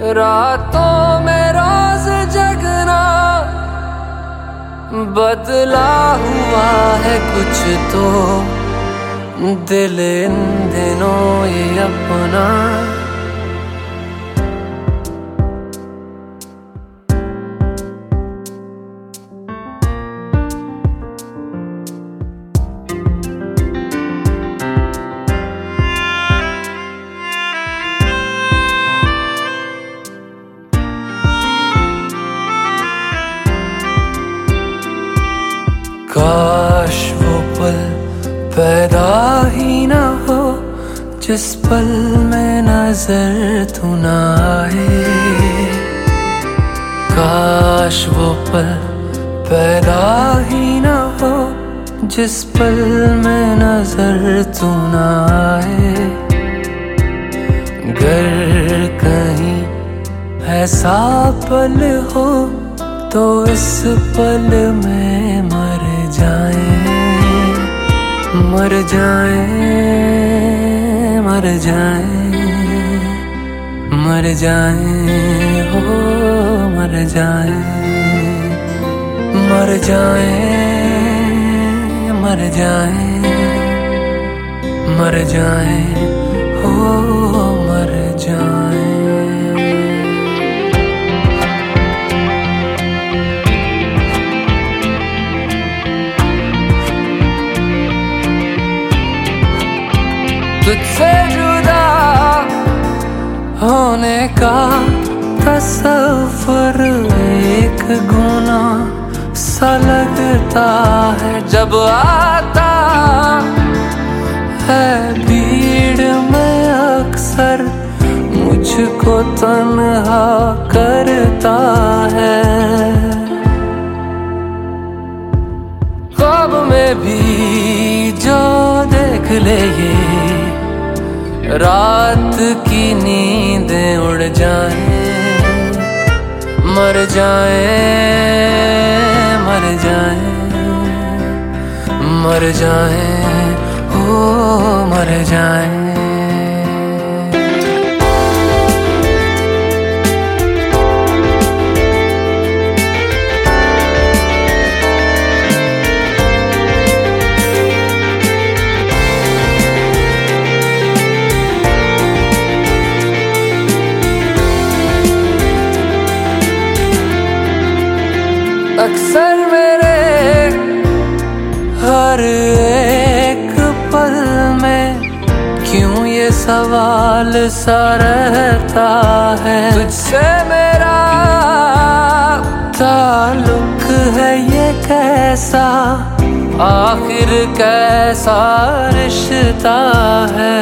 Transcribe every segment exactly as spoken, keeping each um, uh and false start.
रातों में रोज जगना बदला हुआ है कुछ तो, दिल इन दिनों ये अपना काश वो पल पैदा ही ना हो जिस पल में नजर तू ना आए। काश वो पल पैदा ही ना हो जिस पल में नजर तू ना आए। गर कहीं ऐसा पल हो तो इस पल में मर जाए, मर जाए, मर जाए, मर जाए, हो मर जाए, मर जाए, मर जाए, मर जाए, हो मर जाए। तुझसे जुदा होने का तसव्वुर एक गुनाह सा लगता है जब आता है भीड़ में अक्सर मुझको तन्हा करता है। ख्वाब में भी जो देख ले ये रात की नींदें उड़ जाए, मर जाए, मर जाए, मर जाए, हो मर जाए। अक्सर मेरे हर एक पल में क्यों ये सवाल सा रहता है, तुझसे मेरा ताल्लुक है ये कैसा, आखिर कैसा रिश्ता है।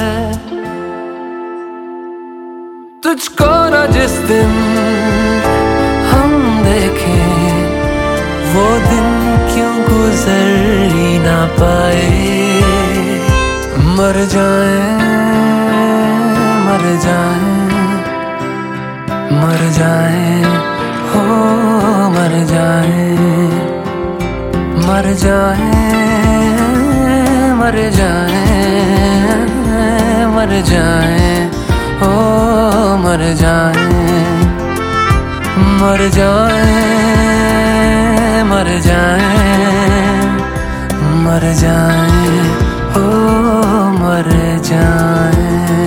तुझको न जिस दिन हम देखें वो दिन क्यों गुजर ही ना पाए। मर जाए, मर जाए, मर जाए, हो मर जाए, मर जाए, मर जाए, मर जाए, हो मर जाए, मर जाए, मर जाए, मर जाए, ओ मर जाए।